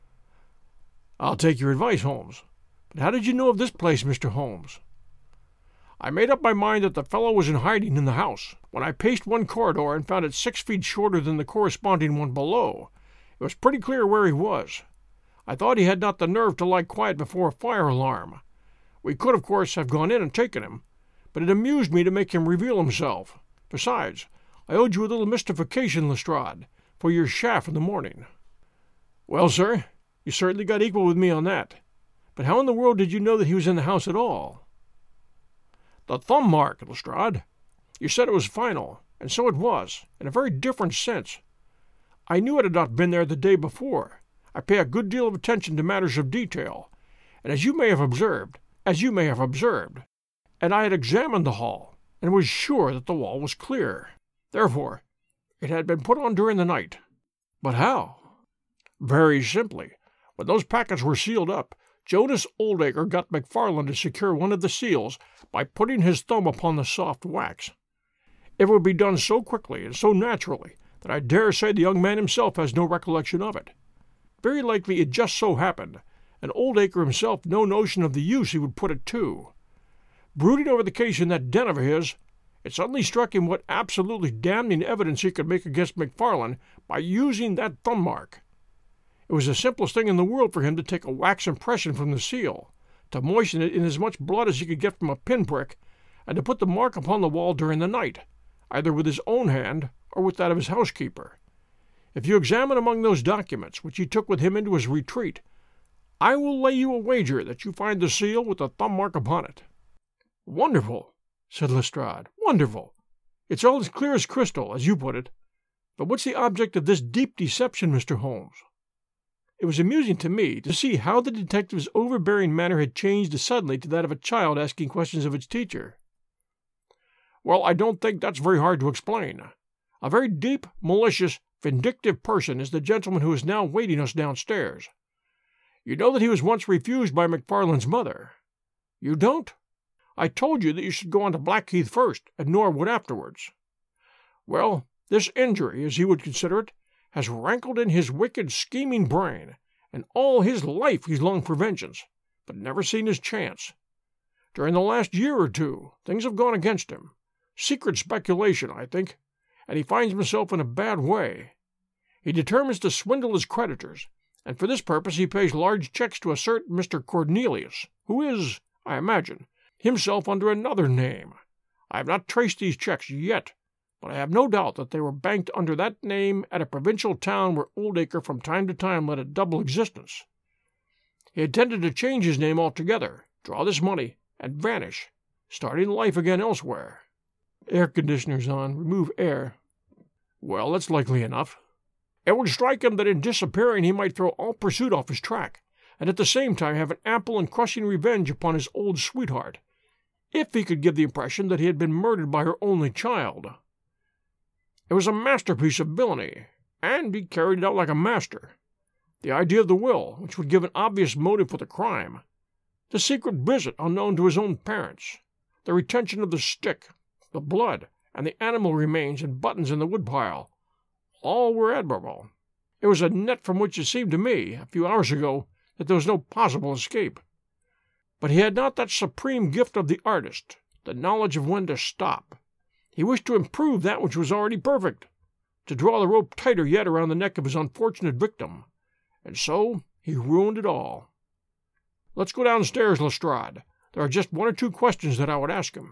"I'll take your advice, Holmes. But how did you know of this place, Mr. Holmes?" "I made up my mind that the fellow was in hiding in the house. When I paced one corridor and found it 6 feet shorter than the corresponding one below, it was pretty clear where he was. I thought he had not the nerve to lie quiet before a fire alarm. We could, of course, have gone in and taken him, but it amused me to make him reveal himself. Besides, I owed you a little mystification, Lestrade, for your chaff in the morning." "Well, sir, you certainly got equal with me on that. But how in the world did you know that he was in the house at all?" "The thumb mark, Lestrade. You said it was final, and so it was, in a very different sense. I knew it had not been there the day before. I pay a good deal of attention to matters of detail, and as you may have observed, and I had examined the hall, and was sure that the wall was clear. Therefore, it had been put on during the night. But how? Very simply. When those packets were sealed up, Jonas Oldacre got McFarland to secure one of the seals by putting his thumb upon the soft wax. It would be done so quickly and so naturally that I dare say the young man himself has no recollection of it. Very likely it just so happened, and Oldacre himself no notion of the use he would put it to. Brooding over the case in that den of his, it suddenly struck him what absolutely damning evidence he could make against McFarland by using that thumb mark. It was the simplest thing in the world for him to take a wax impression from the seal, to moisten it in as much blood as he could get from a pinprick, and to put the mark upon the wall during the night, either with his own hand or with that of his housekeeper. If you examine among those documents which he took with him into his retreat, I will lay you a wager that you find the seal with the thumb mark upon it." "Wonderful," said Lestrade, "wonderful. It's all as clear as crystal, as you put it. But what's the object of this deep deception, Mr. Holmes?" It was amusing to me to see how the detective's overbearing manner had changed suddenly to that of a child asking questions of its teacher. "Well, I don't think that's very hard to explain. A very deep, malicious, vindictive person is the gentleman who is now waiting us downstairs. You know that he was once refused by McFarland's mother. You don't? I told you that you should go on to Blackheath first, and Norwood afterwards. Well, this injury, as he would consider it, has rankled in his wicked, scheming brain, and all his life he's longed for vengeance, but never seen his chance. During the last year or two, things have gone against him. Secret speculation, I think, and he finds himself in a bad way. He determines to swindle his creditors, and for this purpose he pays large checks to a certain Mr. Cornelius, who is, I imagine, himself under another name. I have not traced these checks yet, but I have no doubt that they were banked under that name at a provincial town where Oldacre from time to time led a double existence. He intended to change his name altogether, draw this money, and vanish, starting life again elsewhere. Air conditioners on, remove air. Well, that's likely enough. It would strike him that in disappearing he might throw all pursuit off his track, and at the same time have an ample and crushing revenge upon his old sweetheart, if he could give the impression that he had been murdered by her only child. It was a masterpiece of villainy, and he carried it out like a master. The idea of the will, which would give an obvious motive for the crime, the secret visit unknown to his own parents, the retention of the stick, the blood, and the animal remains and buttons in the woodpile, all were admirable. It was a net from which it seemed to me, a few hours ago, that there was no possible escape. But he had not that supreme gift of the artist, the knowledge of when to stop. He wished to improve that which was already perfect, to draw the rope tighter yet around the neck of his unfortunate victim, and so he ruined it all. Let's go downstairs, Lestrade. There are just one or two questions that I would ask him."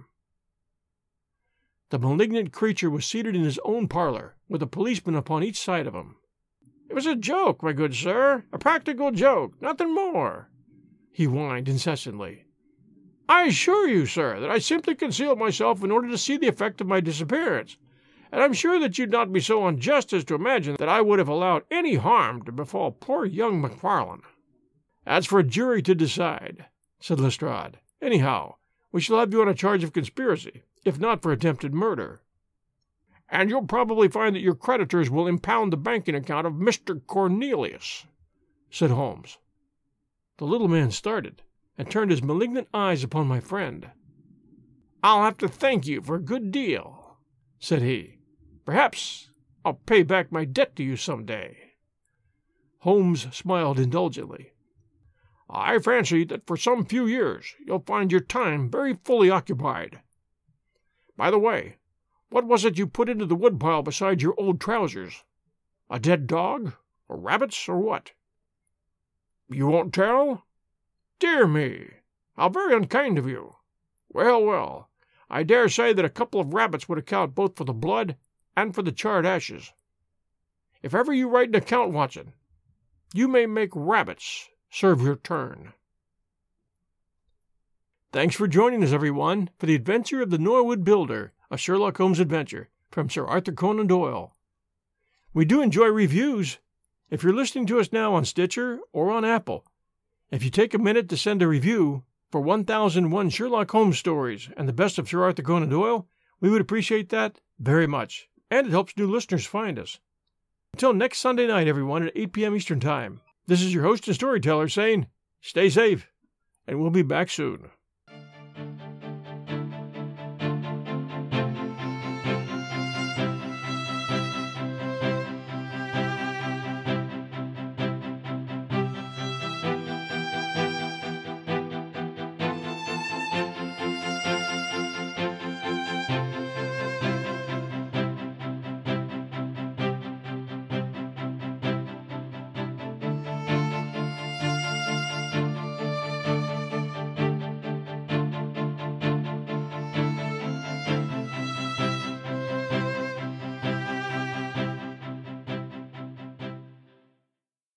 The malignant creature was seated in his own parlor, with a policeman upon each side of him. "It was a joke, my good sir, a practical joke, nothing more," he whined incessantly. "I assure you, sir, that I simply concealed myself in order to see the effect of my disappearance, and I'm sure that you'd not be so unjust as to imagine that I would have allowed any harm to befall poor young McFarland." "That's for a jury to decide," said Lestrade. "Anyhow, we shall have you on a charge of conspiracy, if not for attempted murder. And you'll probably find that your creditors will impound the banking account of Mr. Cornelius," said Holmes. The little man started, and turned his malignant eyes upon my friend. "I'll have to thank you for a good deal," said he. "Perhaps I'll pay back my debt to you some day." Holmes smiled indulgently. "I fancy that for some few years you'll find your time very fully occupied. By the way, what was it you put into the woodpile beside your old trousers? A dead dog, or rabbits, or what?" "You won't tell? Dear me, how very unkind of you. Well, well, I dare say that a couple of rabbits would account both for the blood and for the charred ashes. If ever you write an account, Watson, you may make rabbits serve your turn." Thanks for joining us, everyone, for the adventure of the Norwood Builder, a Sherlock Holmes adventure from Sir Arthur Conan Doyle. We do enjoy reviews. If you're listening to us now on Stitcher or on Apple, if you take a minute to send a review for 1001 Sherlock Holmes Stories and the Best of Sir Arthur Conan Doyle, we would appreciate that very much, and it helps new listeners find us. Until next Sunday night, everyone, at 8 p.m. Eastern Time, this is your host and storyteller saying, stay safe, and we'll be back soon.